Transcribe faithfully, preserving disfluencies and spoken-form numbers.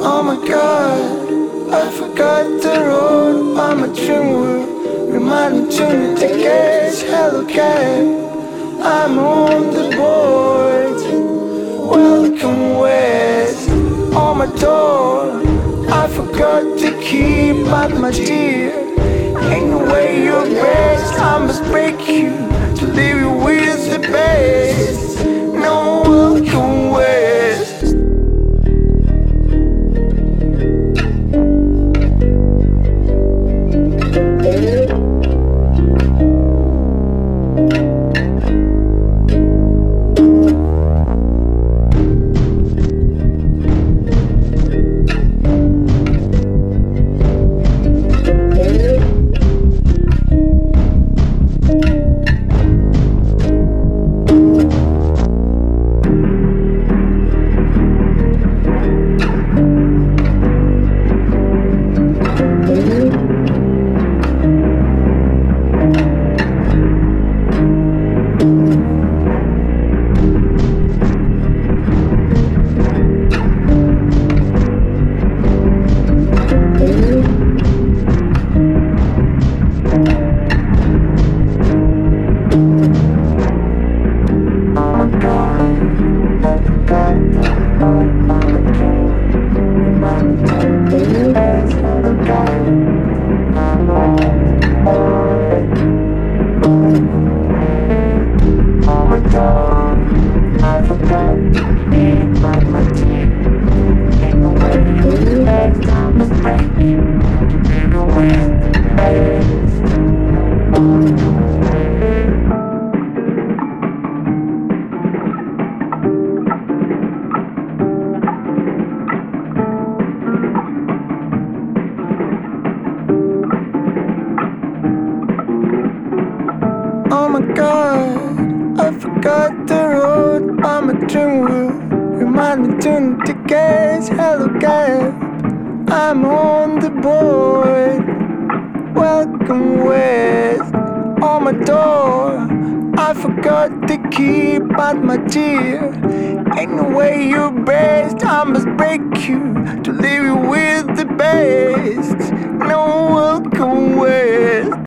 Oh my God, I forgot the road. I'm a dream world. Remind me to need the gates. Hello cab, I'm on the board. Welcome west. On my door, I forgot the key, but my dear, ain't no way you're best. I must break you to leave you with the best. No welcome west. Oh my God, I forgot the road. I'm a dream world. Remind me to need the gates. Hello cab, I'm on the board. Welcome west. On my door, I forgot the key, but my dear, ain't no way you're best. I must break you to leave you with the best. No welcome west.